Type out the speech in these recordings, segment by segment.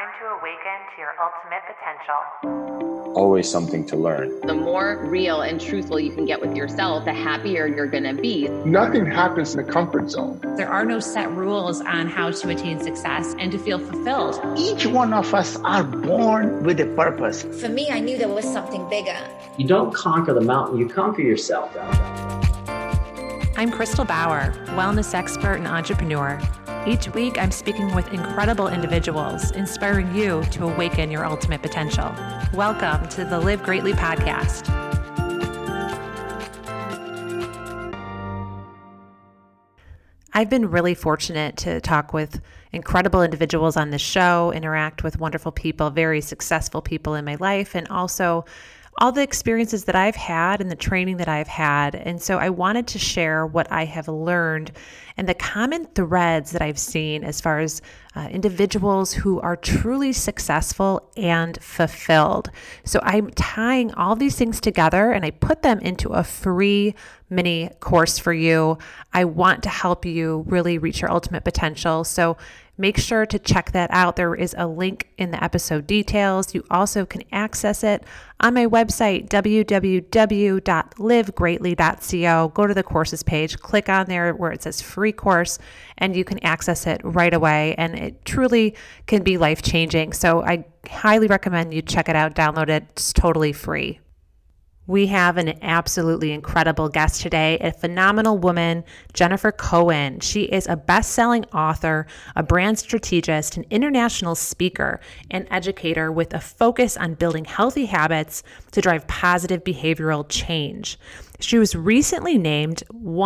Time to awaken to your ultimate potential. Always something to learn. The more real and truthful you can get with yourself, the happier you're going to be. Nothing happens in the comfort zone. There are no set rules on how to attain success and to feel fulfilled. Each one of us are born with a purpose. For me, I knew there was something bigger. You don't conquer the mountain, you conquer yourself. I'm Crystal Bauer, wellness expert and entrepreneur. Each week, I'm speaking with incredible individuals, inspiring you to awaken your ultimate potential. Welcome to the Live Greatly podcast. I've been really fortunate to talk with incredible individuals on this show, interact with wonderful people, very successful people in my life, and also all the experiences that I've had and the training that I've had. And so I wanted to share what I have learned and the common threads that I've seen as far as individuals who are truly successful and fulfilled. So I'm tying all these things together and I put them into a free mini course for you. I want to help you really reach your ultimate potential. So make sure to check that out. There is a link in the episode details. You also can access it on my website, www.livegreatly.co. Go to the courses page, click on there where it says free course, and you can access it right away. And it truly can be life-changing. So I highly recommend you check it out, download it. It's totally free. We have an absolutely incredible guest today, a phenomenal woman, Jennifer Cohen. She is a best-selling author, a brand strategist, an international speaker, and educator with a focus on building healthy habits to drive positive behavioral change. She was recently named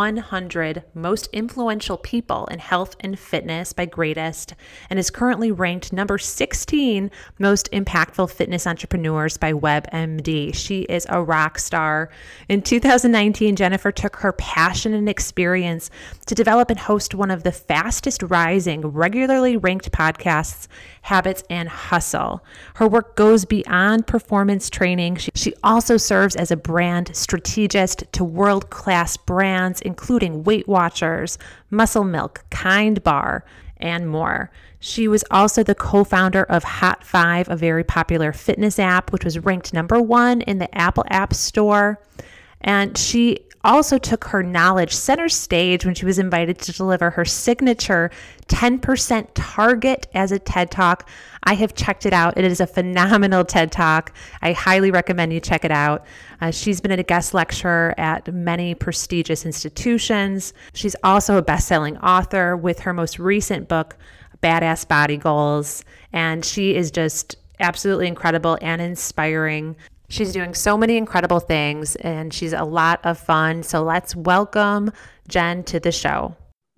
100 most influential people in health and fitness by Greatist and is currently ranked number 16 most impactful fitness entrepreneurs by WebMD. She is a rock star. In 2019, Jennifer took her passion and experience to develop and host one of the fastest rising, regularly ranked podcasts, Habits and Hustle. Her work goes beyond performance training. She also serves as a brand strategist to world-class brands, including Weight Watchers, Muscle Milk, Kind Bar, and more. She was also the co-founder of Hot 5, a very popular fitness app, which was ranked number 1 in the Apple App Store. And she also took her knowledge center stage when she was invited to deliver her signature 10% target as a TED Talk. I have checked it out. It is a phenomenal TED Talk. I highly recommend you check it out. She's been a guest lecturer at many prestigious institutions. She's also a best-selling author with her most recent book, Badass Body Goals. And she is just absolutely incredible and inspiring. She's doing so many incredible things and she's a lot of fun. So let's welcome Jen to the show.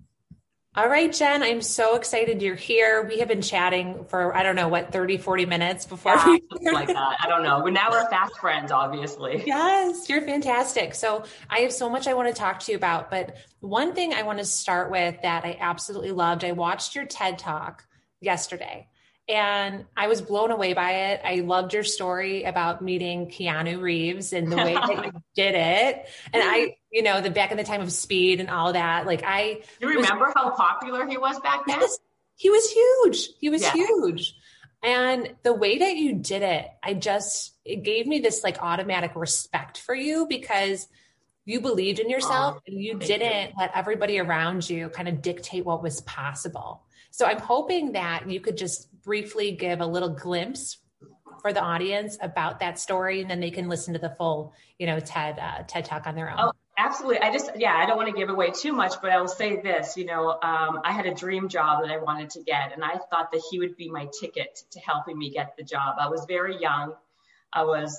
All right, Jen, I'm so excited you're here. We have been chatting for, 30, 40 minutes before. Something like that. I don't know. But now we're fast friends, obviously. Yes, you're fantastic. So I have so much I want to talk to you about. But one thing I want to start with that I absolutely loved, I watched your TED Talk yesterday. And I was blown away by it. I loved your story about meeting Keanu Reeves and the way that you did it. And the back in the time of Speed and all that, you remember how popular he was back then? Yes, he was huge. He was huge. And the way that you did it, it gave me this automatic respect for you because you believed in yourself and you didn't let everybody around you kind of dictate what was possible. So I'm hoping that you could just briefly give a little glimpse for the audience about that story, and then they can listen to the full, TED Talk on their own. Oh, absolutely. I don't want to give away too much, but I will say this, I had a dream job that I wanted to get, and I thought that he would be my ticket to helping me get the job. I was very young. I was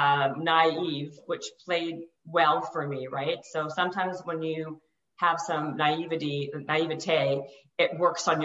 naive, which played well for me, right? So sometimes when you have some naivete, it works to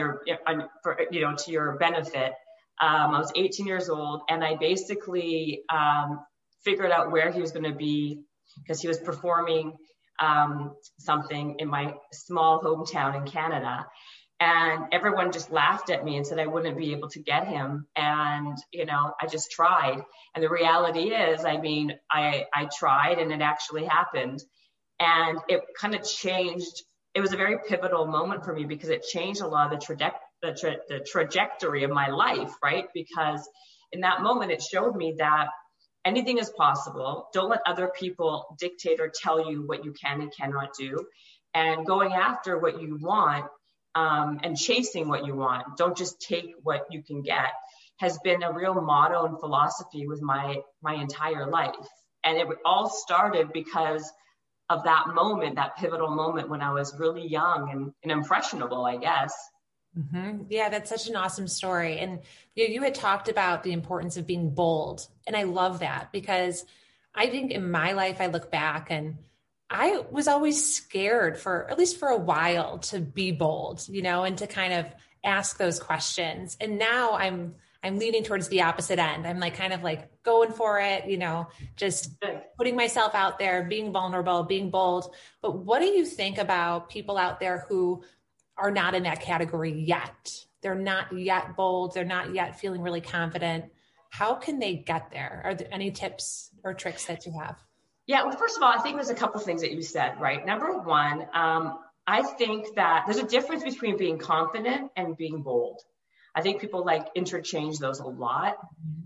your benefit. I was 18 years old and I basically figured out where he was going to be because he was performing something in my small hometown in Canada. And everyone just laughed at me and said I wouldn't be able to get him. And, I just tried. And the reality is, I tried and it actually happened. And it kind of changed. It was a very pivotal moment for me because it changed a lot of the the trajectory of my life, right? Because in that moment, it showed me that anything is possible. Don't let other people dictate or tell you what you can and cannot do. And going after what you want and chasing what you want, don't just take what you can get, has been a real motto and philosophy with my entire life. And it all started because of that moment, that pivotal moment when I was really young and impressionable, I guess. Mm-hmm. Yeah, that's such an awesome story. And you had talked about the importance of being bold. And I love that because I think in my life, I look back and I was always scared for, at least for a while, to be bold, and to kind of ask those questions. And now I'm leaning towards the opposite end. I'm kind of going for it, just putting myself out there, being vulnerable, being bold. But what do you think about people out there who are not in that category yet? They're not yet bold. They're not yet feeling really confident. How can they get there? Are there any tips or tricks that you have? Yeah, well, first of all, I think there's a couple of things that you said, right? Number one, I think that there's a difference between being confident and being bold. I think people interchange those a lot.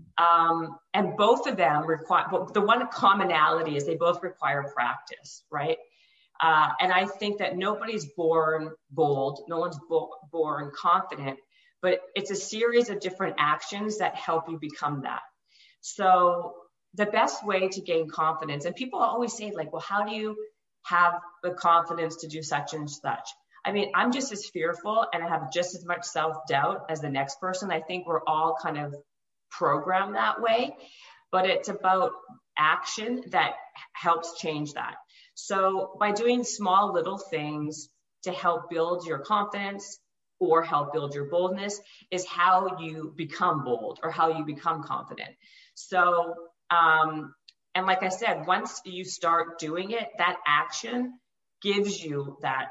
And both of them require, the one commonality is they both require practice, right? And I think that nobody's born bold, no one's born confident, but it's a series of different actions that help you become that. So the best way to gain confidence, and people always say well, how do you have the confidence to do such and such? I mean, I'm just as fearful and I have just as much self-doubt as the next person. I think we're all kind of programmed that way, but it's about action that helps change that. So by doing small little things to help build your confidence or help build your boldness is how you become bold or how you become confident. So, and like I said, once you start doing it, that action gives you that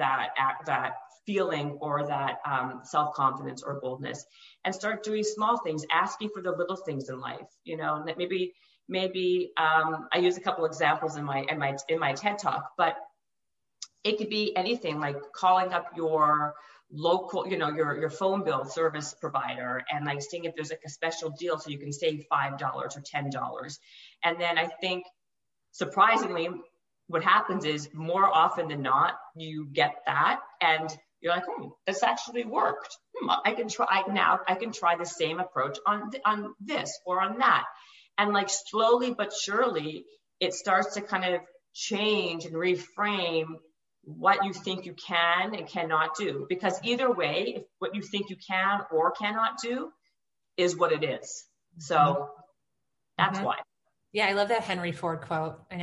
feeling or that self-confidence or boldness, and start doing small things, asking for the little things in life, that maybe I use a couple examples in my TED talk, but it could be anything like calling up your local, your phone bill service provider and seeing if there's a special deal so you can save $5 or $10. And then I think surprisingly, what happens is more often than not, you get that and you're like, this actually worked. I can try the same approach on this or on that. And slowly but surely, it starts to kind of change and reframe what you think you can and cannot do. Because either way, if what you think you can or cannot do is what it is. So that's why. Yeah, I love that Henry Ford quote. And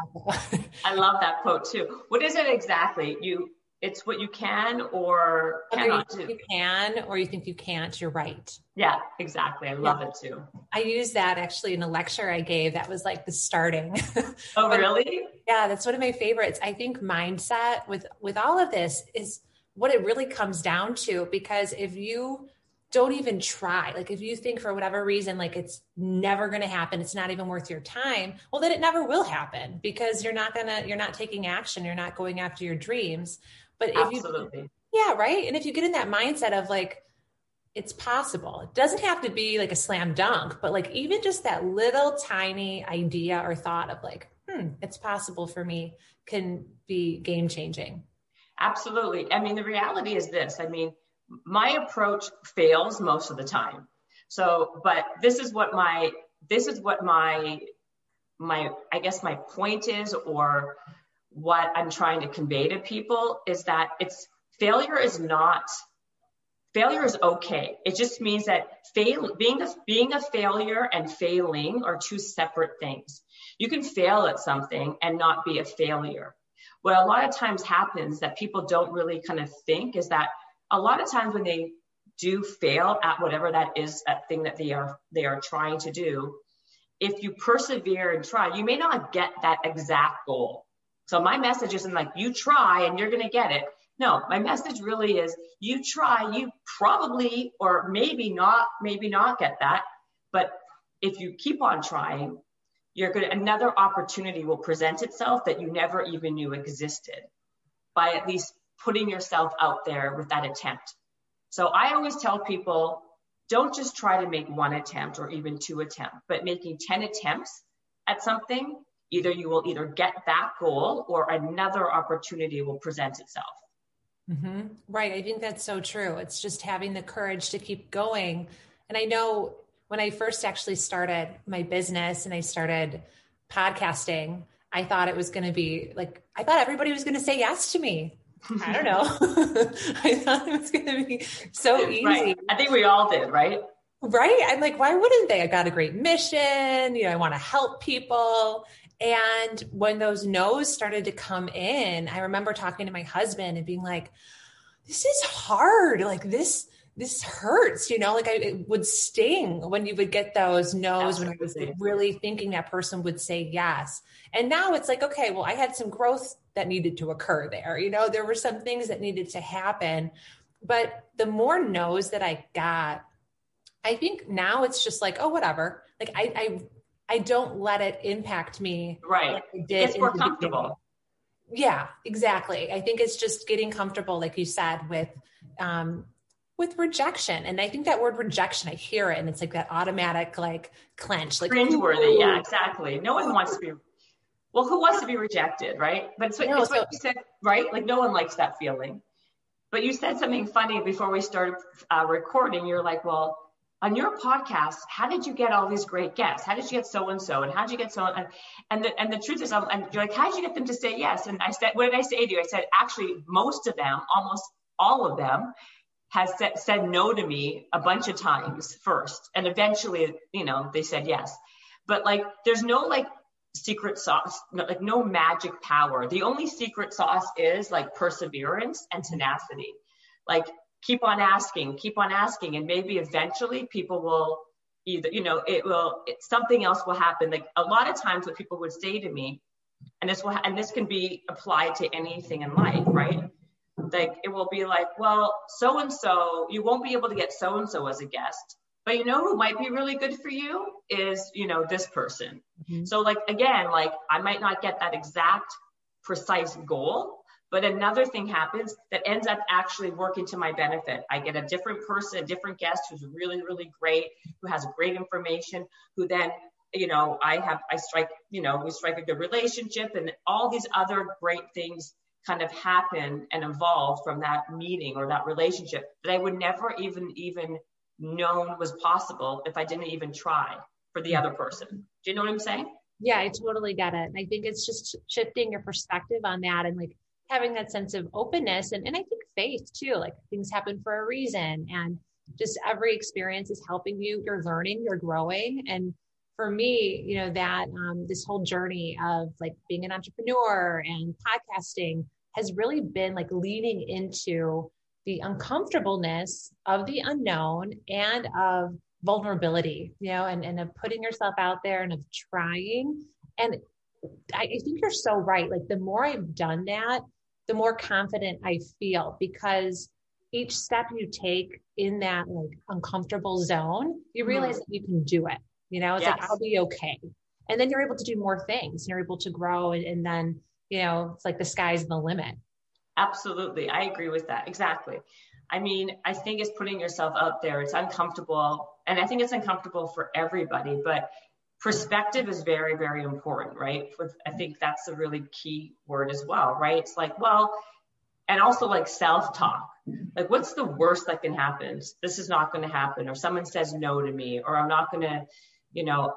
I love that quote too. What is it exactly? It's what you can or cannot do. You can, or you think you can't, you're right. Yeah, exactly. I love it too. I used that actually in a lecture I gave. That was the starting. Oh, really? Yeah, that's one of my favorites. I think mindset with all of this is what it really comes down to, because if you don't even try, if you think for whatever reason, it's never going to happen, it's not even worth your time, well, then it never will happen because you're not taking action. You're not going after your dreams. But absolutely. Yeah, right. And if you get in that mindset of it's possible, it doesn't have to be a slam dunk, but even just that little tiny idea or thought of it's possible for me can be game changing. Absolutely. I mean, the reality is this. I mean, my approach fails most of the time. So, but this is what my I guess my point is, or what I'm trying to convey to people is that failure is okay. It just means that being a failure and failing are two separate things. You can fail at something and not be a failure. What a lot of times happens that people don't really kind of think is that a lot of times when they do fail at whatever that is, that thing that they are trying to do, if you persevere and try, you may not get that exact goal. So my message isn't you try and you're going to get it. No, my message really is you try, you probably, or maybe not get that. But if you keep on trying, another opportunity will present itself that you never even knew existed by at least putting yourself out there with that attempt. So I always tell people, don't just try to make 1 attempt or even 2 attempts, but making 10 attempts at something, either you will either get that goal or another opportunity will present itself. Mm-hmm. Right. I think that's so true. It's just having the courage to keep going. And I know when I first actually started my business and I started podcasting, I thought it was going to be like, I thought everybody was going to say yes to me. I don't know. I thought it was going to be so easy. Right. I think we all did, right? Right. I'm like, why wouldn't they? I got a great mission. You know, I want to help people. And when those no's started to come in, I remember talking to my husband and being like, this is hard. Like this hurts, you know, like it would sting when you would get those no's. Absolutely. When I was really thinking that person would say yes. And now it's like, okay, well, I had some growth that needed to occur there. You know, there were some things that needed to happen, but the more no's that I got, I think now it's just like, oh, whatever. Like I don't let it impact me. Right. Like I did. It's more comfortable. Yeah, exactly. I think it's just getting comfortable, like you said, with rejection. And I think that word rejection, I hear it and it's like that automatic, like clench, like cringeworthy. Yeah, exactly. No one wants to be, well, who wants to be rejected, right? But it's what you said, right? Like no one likes that feeling. But you said something funny before we started recording. You're like, well, on your podcast, how did you get all these great guests? How did you get so-and-so? And how did you get so, and the truth is, and you're like, how did you get them to say yes? And I said, what did I say to you? I said, actually, most of them, almost all of them has said no to me a bunch of times first. And eventually, you know, they said yes. But like, there's no like secret sauce, like no magic power. The only secret sauce is like perseverance and tenacity. Like, keep on asking, and maybe eventually people will either, you know, something else will happen. Like a lot of times what people would say to me, and this can be applied to anything in life, right? Like it will be like, well, so-and-so, you won't be able to get so-and-so as a guest, but you know who might be really good for you is, you know, this person. Mm-hmm. So like, again, like I might not get that exact precise goal, but another thing happens that ends up actually working to my benefit. I get a different person, a different guest who's really, really great, who has great information, who then, you know, we strike a good relationship, and all these other great things kind of happen and evolve from that meeting or that relationship that I would never even known was possible if I didn't even try for the other person. Do you know what I'm saying? Yeah, I totally get it. And I think it's just shifting your perspective on that and like having that sense of openness and I think faith too, like things happen for a reason, and just every experience is helping you. You're learning, you're growing. And for me, you know, that this whole journey of like being an entrepreneur and podcasting has really been like leaning into the uncomfortableness of the unknown and of vulnerability, you know, and of putting yourself out there and of trying. And I think you're so right. Like the more I've done that, the more confident I feel, because each step you take in that like uncomfortable zone, you realize that you can do it. You know, it's like, I'll be okay. And then you're able to do more things. You're able to grow. And then, you know, it's like the sky's the limit. Absolutely. I agree with that. Exactly. I mean, I think it's putting yourself out there. It's uncomfortable. And I think it's uncomfortable for everybody, but perspective is very, very important, right? I think that's a really key word as well, right? It's like, well, and also like self-talk, like what's the worst that can happen? This is not going to happen. Or someone says no to me, or I'm not going to, you know,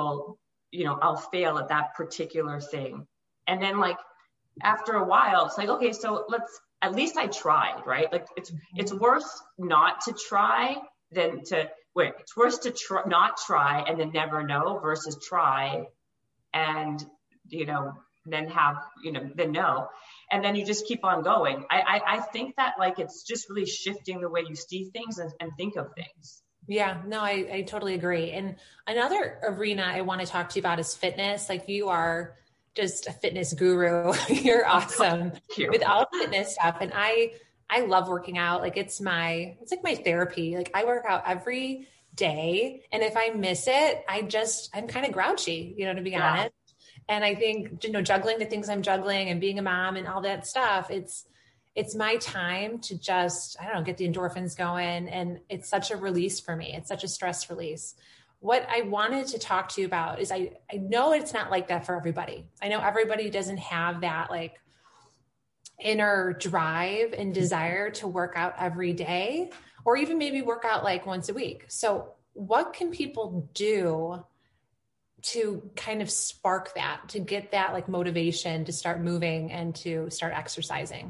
I'll fail at that particular thing. And then like, after a while, it's like, okay, so at least I tried, right? Like it's worse not to try than to wait. It's worse to not try and then never know versus try and, you know, then have, you know, then no. And then you just keep on going. I think that like, it's just really shifting the way you see things and think of things. Yeah, no, I totally agree. And another arena I want to talk to you about is fitness. Like you are just a fitness guru. You're awesome with all fitness stuff. And I love working out. Like it's like my therapy. Like I work out every day. And if I miss it, I'm kind of grouchy, you know, to be honest. And I think, you know, juggling the things I'm juggling and being a mom and all that stuff, it's my time to just, I don't know, get the endorphins going. And it's such a release for me. It's such a stress release. What I wanted to talk to you about is I know it's not like that for everybody. I know everybody doesn't have that like inner drive and desire to work out every day, or even maybe work out like once a week. So what can people do to kind of spark that, to get that like motivation to start moving and to start exercising?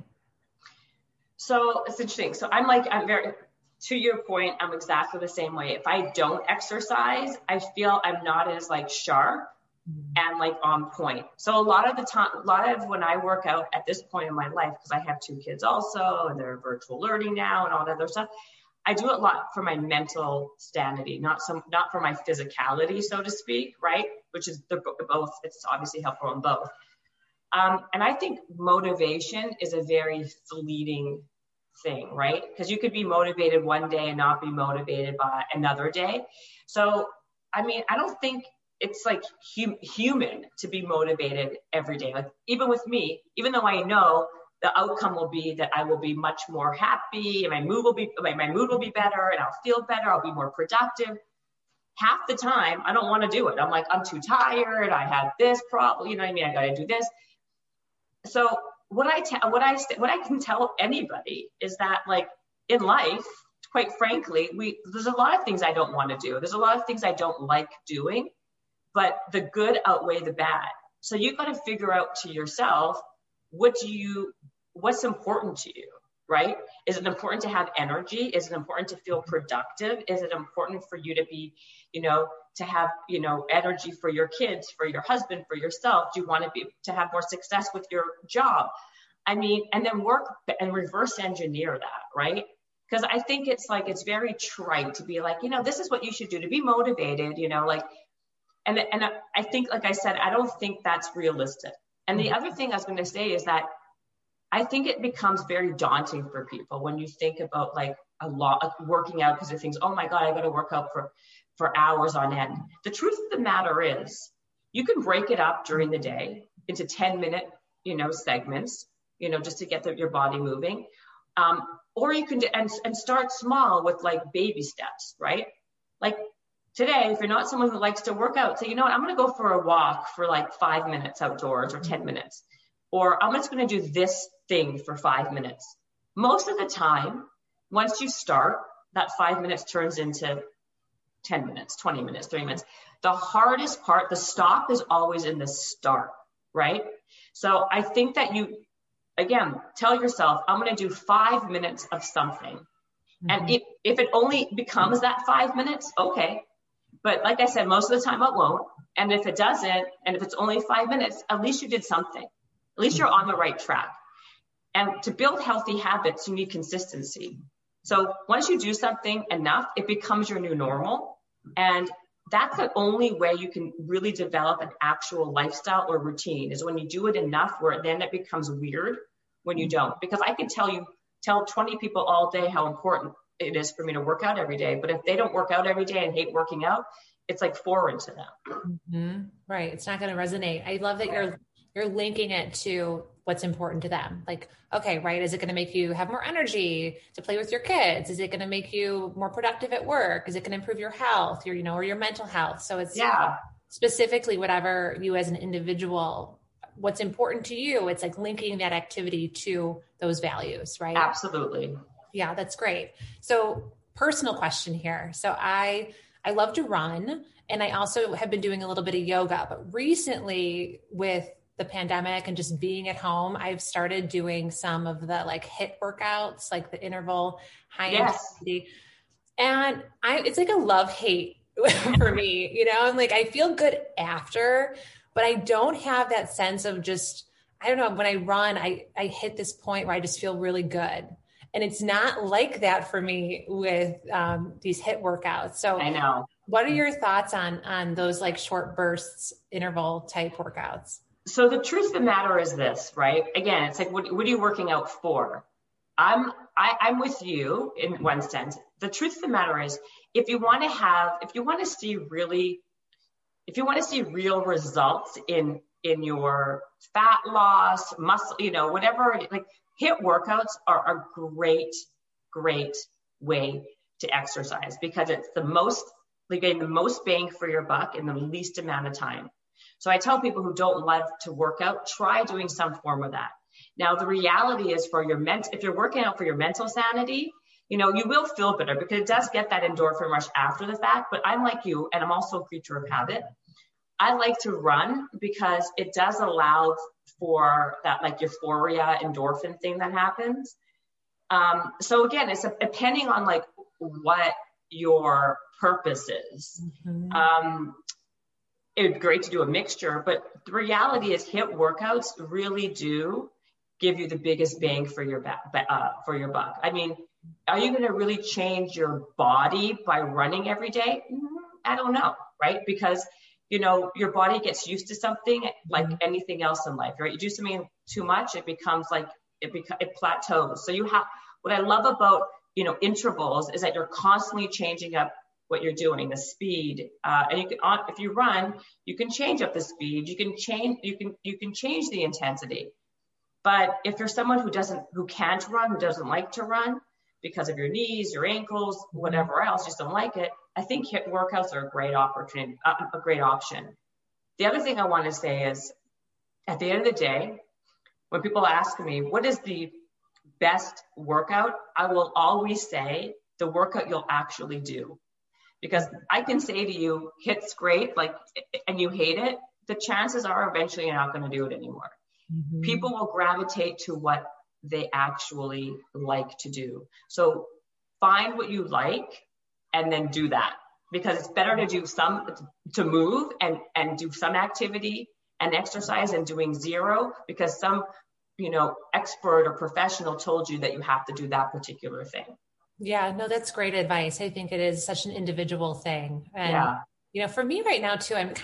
So it's interesting. So I'm very, to your point, I'm exactly the same way. If I don't exercise, I feel I'm not as like sharp and like on point. So a lot of when I work out at this point in my life, because I have 2 kids also, and they're virtual learning now and all that other stuff, I do it a lot for my mental sanity, not for my physicality, so to speak, right? Which is both. It's obviously helpful in both. And I think motivation is a very fleeting thing, right? Because you could be motivated one day and not be motivated by another day. So, I mean, I don't think it's like human to be motivated every day. Like even with me, even though I know the outcome will be that I will be much more happy and my mood will be better and I'll feel better. I'll be more productive. Half the time, I don't want to do it. I'm like, I'm too tired. I have this problem. You know what I mean? I got to do this. So what I can tell anybody is that like in life, quite frankly, there's a lot of things I don't want to do. There's a lot of things I don't like doing, but the good outweigh the bad. So you've got to figure out to yourself, what's important to you, right? Is it important to have energy? Is it important to feel productive? Is it important for you to be, to have, energy for your kids, for your husband, for yourself? Do you want to have more success with your job? I mean, and then work and reverse engineer that, right? Because I think it's very trite to be like, this is what you should do to be motivated, and I think, like I said, I don't think that's realistic. And the other thing I was going to say is that I think it becomes very daunting for people when you think about like a lot of working out because it thinks, oh my God, I got to work out for hours on end. The truth of the matter is you can break it up during the day into 10-minute, segments, just to get your body moving. Or you can and start small with like baby steps, right? Like today, if you're not someone who likes to work out, say, I'm going to go for a walk for like 5 minutes outdoors or 10 minutes. Or I'm just going to do this thing for 5 minutes. Most of the time, once you start, that 5 minutes turns into 10 minutes, 20 minutes, 30 minutes. The hardest part, the stop is always in the start, right? So I think that you, again, tell yourself, I'm going to do 5 minutes of something. Mm-hmm. And if it only becomes that 5 minutes, okay. But like I said, most of the time it won't. And if it doesn't, and if it's only 5 minutes, at least you did something. At least you're on the right track. And to build healthy habits, you need consistency. So once you do something enough, it becomes your new normal. And that's the only way you can really develop an actual lifestyle or routine, is when you do it enough where then it becomes weird when you don't. Because I can tell 20 people all day how important it is for me to work out every day. But if they don't work out every day and hate working out, it's like foreign to them. Mm-hmm. Right. It's not going to resonate. I love that you're linking it to what's important to them. Like, okay, right. Is it going to make you have more energy to play with your kids? Is it going to make you more productive at work? Is it going to improve your health, or your mental health? So it's specifically whatever you as an individual, what's important to you. It's like linking that activity to those values, right? Absolutely. Yeah, that's great. So personal question here. So I love to run, and I also have been doing a little bit of yoga, but recently with the pandemic and just being at home, I've started doing some of the like HIIT workouts, like the interval high intensity. And it's like a love-hate for me, I'm like, I feel good after, but I don't have that sense of just, I don't know, when I run, I hit this point where I just feel really good. And it's not like that for me with these HIIT workouts. So I know. What are your thoughts on those like short bursts, interval type workouts? So the truth of the matter is this, right? Again, it's like, what are you working out for? I'm with you in one sense. The truth of the matter is, if you want to see real results in your fat loss, muscle, whatever, like HIIT workouts are a great way to exercise because it's getting the most bang for your buck in the least amount of time. So I tell people who don't love to work out, try doing some form of that. Now, the reality is if you're working out for your mental sanity, you will feel better because it does get that endorphin rush after the fact. But I'm like you, and I'm also a creature of habit. I like to run because it does allow for that like euphoria endorphin thing that happens. So again, it's depending on like what your purpose is. Mm-hmm. It would be great to do a mixture, but the reality is HIIT workouts really do give you the biggest bang for your buck. I mean, are you going to really change your body by running every day? I don't know, right? Because your body gets used to something like anything else in life, right? You do something too much, it becomes like it plateaus. So what I love about intervals is that you're constantly changing up what you're doing, the speed, and you can, if you run, you can change up the speed. You can change the intensity. But if you're someone who can't run, who doesn't like to run because of your knees, your ankles, whatever else, just don't like it, I think HIIT workouts are a great opportunity, a great option. The other thing I want to say is, at the end of the day, when people ask me what is the best workout, I will always say the workout you'll actually do. Because I can say to you, HIIT's great, and you hate it, the chances are eventually you're not going to do it anymore. Mm-hmm. People will gravitate to what they actually like to do. So find what you like and then do that, because it's better to move and do some activity and exercise and doing zero because some, expert or professional told you that you have to do that particular thing. Yeah, no, that's great advice. I think it is such an individual thing. And, for me right now too, I'm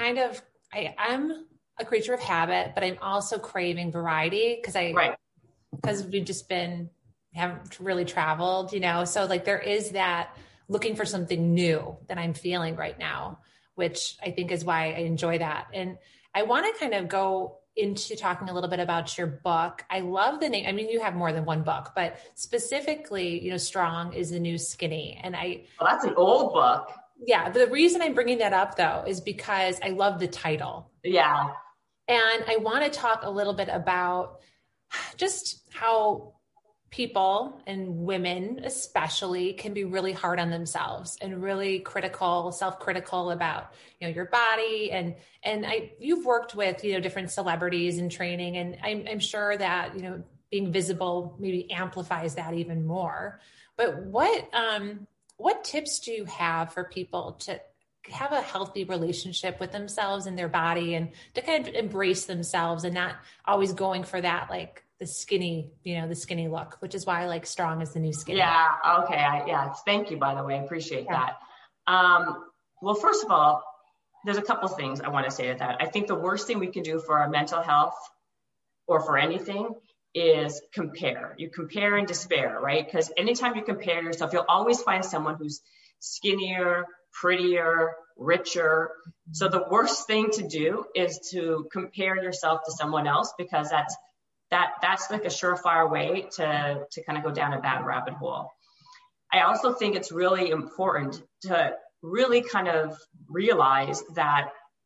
I'm a creature of habit, but I'm also craving variety because we've just haven't really traveled, so like there is that looking for something new that I'm feeling right now, which I think is why I enjoy that. And I want to kind of go into talking a little bit about your book. I love the name. I mean, you have more than one book, but specifically, Strong is the New Skinny. And that's an old book. Yeah. The reason I'm bringing that up though, is because I love the title. Yeah. And I want to talk a little bit about just how people and women especially can be really hard on themselves and really self-critical about, your body. And you've worked with, different celebrities in training, and I'm sure that, being visible maybe amplifies that even more. But what tips do you have for people to have a healthy relationship with themselves and their body, and to kind of embrace themselves and not always going for that, like the skinny look, which is why I like Strong is the New Skinny. Yeah. Okay. Thank you, by the way. I appreciate that. Well, first of all, there's a couple things I want to say to that. I think the worst thing we can do for our mental health or for anything is compare. You compare and despair, right? Because anytime you compare yourself, you'll always find someone who's skinnier, prettier, richer. So the worst thing to do is to compare yourself to someone else, because that's like a surefire way to kind of go down a bad rabbit hole. I also think it's really important to really kind of realize that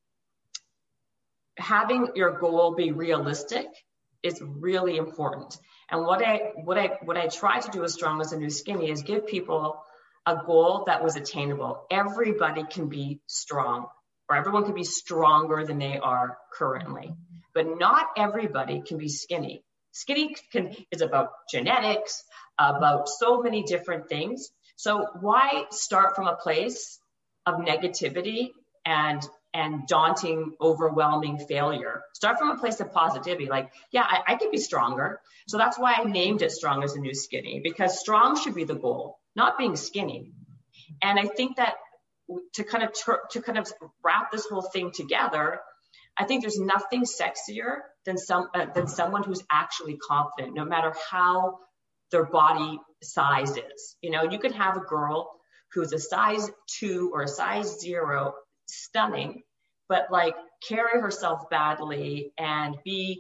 having your goal be realistic is really important. And what I try to do with Strong as a New Skinny is give people a goal that was attainable. Everybody can be strong, or everyone can be stronger than they are currently, but not everybody can be skinny. Skinny is about genetics, about so many different things. So why start from a place of negativity and daunting, overwhelming failure? Start from a place of positivity. Like, I can be stronger. So that's why I named it Strong as a New Skinny, because strong should be the goal, not being skinny. And I think that to kind of wrap this whole thing together, I think there's nothing sexier than someone who's actually confident, no matter how their body size is. You could have a girl who's a size 2 or a size 0, stunning, but like carry herself badly and be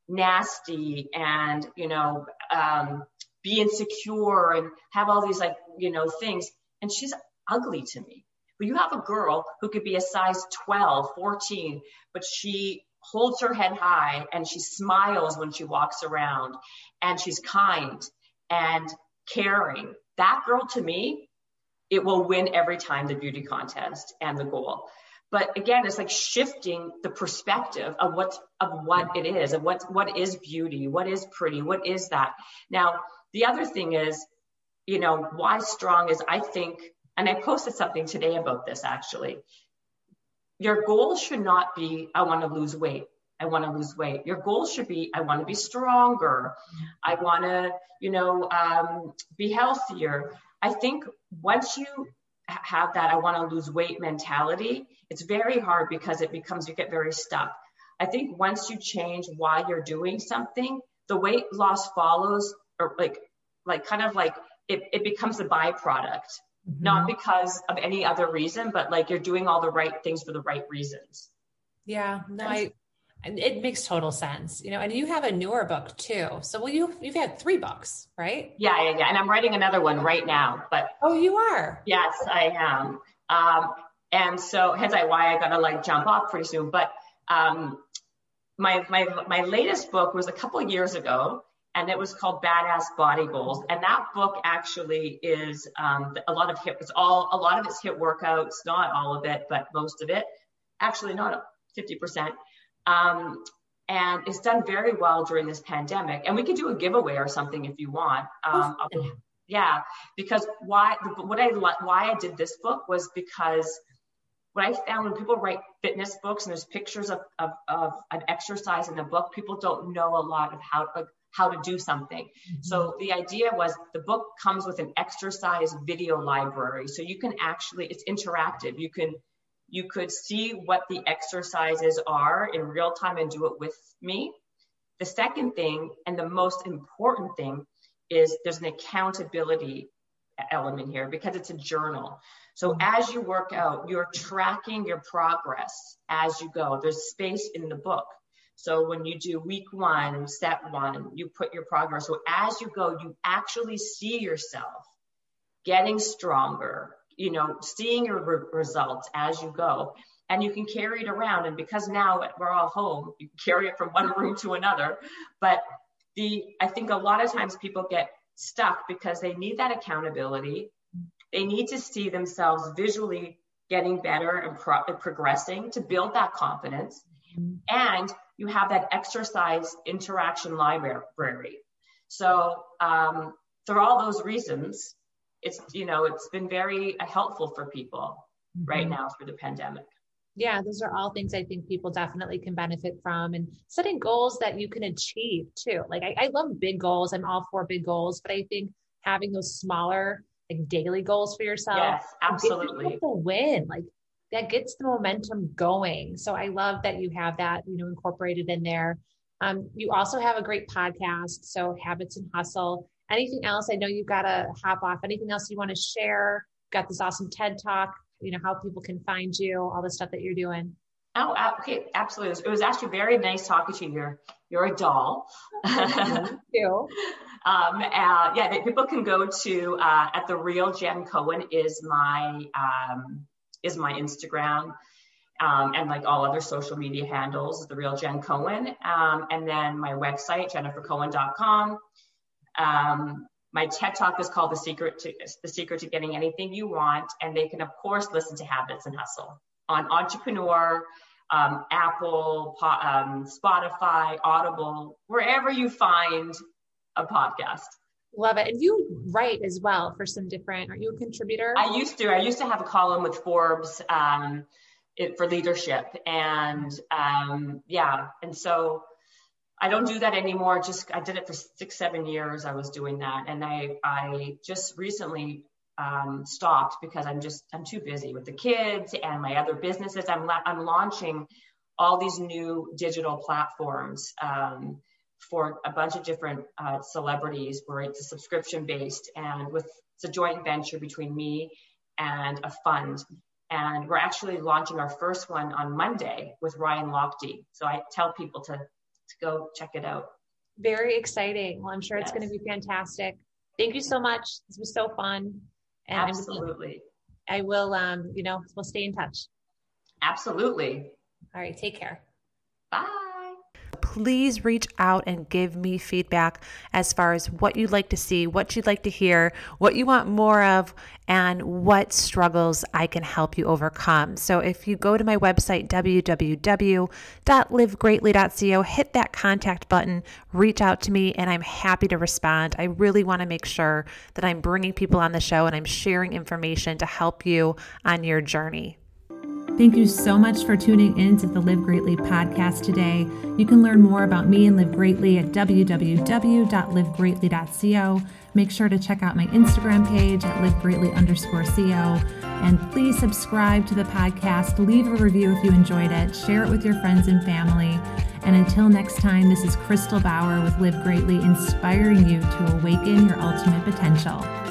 nasty and, be insecure and have all these things. And she's ugly to me. But you have a girl who could be a size 12, 14, but she holds her head high and she smiles when she walks around and she's kind and caring. That girl, to me, it will win every time the beauty contest and the goal. But again, it's like shifting the perspective of what it is, of what is beauty, what is pretty, what is that. Now, the other thing is, why strong is, I think, and I posted something today about this actually. Your goal should not be, I want to lose weight. I want to lose weight. Your goal should be, I want to be stronger. I want to, be healthier. I think once you have that, I want to lose weight mentality, it's very hard because you get very stuck. I think once you change why you're doing something, the weight loss follows, or it becomes a byproduct. Mm-hmm. Not because of any other reason, but like you're doing all the right things for the right reasons. Yeah, no, it makes total sense. And you have a newer book too. So you've had 3 books, right? Yeah. And I'm writing another one right now, but. Oh, you are? Yes, I am. And so hence why I gotta jump off pretty soon. But, my latest book was a couple of years ago, and it was called Badass Body Goals. And that book actually is a lot of it's HIIT workouts, not all of it, but most of it. Actually, not 50%. And it's done very well during this pandemic. And we could do a giveaway or something if you want. Yeah, because why I did this book was because what I found when people write fitness books and there's pictures of an exercise in the book, people don't know a lot of how to do something. Mm-hmm. So the idea was the book comes with an exercise video library. So you can it's interactive. You could see what the exercises are in real time and do it with me. The second thing, and the most important thing, is there's an accountability element here because it's a journal. So as you work out, you're tracking your progress as you go. There's space in the book. So when you do week 1, step 1, you put your progress. So as you go, you actually see yourself getting stronger, seeing your results as you go, and you can carry it around. And because now we're all home, you can carry it from one room to another. But I think a lot of times people get stuck because they need that accountability. They need to see themselves visually getting better and progressing to build that confidence. And you have that exercise interaction library. So for all those reasons, it's been very helpful for people right now through the pandemic. Yeah, those are all things I think people definitely can benefit from, and setting goals that you can achieve too. Like I love big goals. I'm all for big goals, but I think having those smaller daily goals for yourself. Yes, absolutely. The win, that gets the momentum going. So I love that you have that, incorporated in there. You also have a great podcast. So Habits and Hustle. Anything else? I know you've got to hop off. Anything else you want to share? Got this awesome TED Talk, how people can find you, all the stuff that you're doing. Oh, okay. Absolutely. It was actually very nice talking to you. You're a doll. Thank you. People can go to at The Real Jen Cohen is my Instagram, and all other social media handles, The Real Jen Cohen. And then my website, jennifercohen.com. My TED Talk is called The Secret to Getting Anything You Want. And they can, of course, listen to Habits and Hustle on Entrepreneur, Apple, Spotify, Audible, wherever you find a podcast. Love it. And you write as well for some different, are you a contributor? I used to have a column with Forbes for leadership. And and so I don't do that anymore. I did it for 6-7 years. I was doing that. And I just recently stopped because I'm too busy with the kids and my other businesses. I'm launching all these new digital platforms for a bunch of different celebrities where it's a subscription based, and it's a joint venture between me and a fund. And we're actually launching our first one on Monday with Ryan Lochte. So I tell people to go check it out. Very exciting. Well, I'm sure it's Yes. going to be fantastic. Thank you so much. This was so fun. And Absolutely. I will, we'll stay in touch. Absolutely. All right. Take care. Bye. Please reach out and give me feedback as far as what you'd like to see, what you'd like to hear, what you want more of, and what struggles I can help you overcome. So if you go to my website, www.livegreatly.co, hit that contact button, reach out to me, and I'm happy to respond. I really want to make sure that I'm bringing people on the show and I'm sharing information to help you on your journey. Thank you so much for tuning in to the Live Greatly podcast today. You can learn more about me and Live Greatly at www.livegreatly.co. Make sure to check out my Instagram page at livegreatly_co. And please subscribe to the podcast. Leave a review if you enjoyed it. Share it with your friends and family. And until next time, this is Crystal Bauer with Live Greatly, inspiring you to awaken your ultimate potential.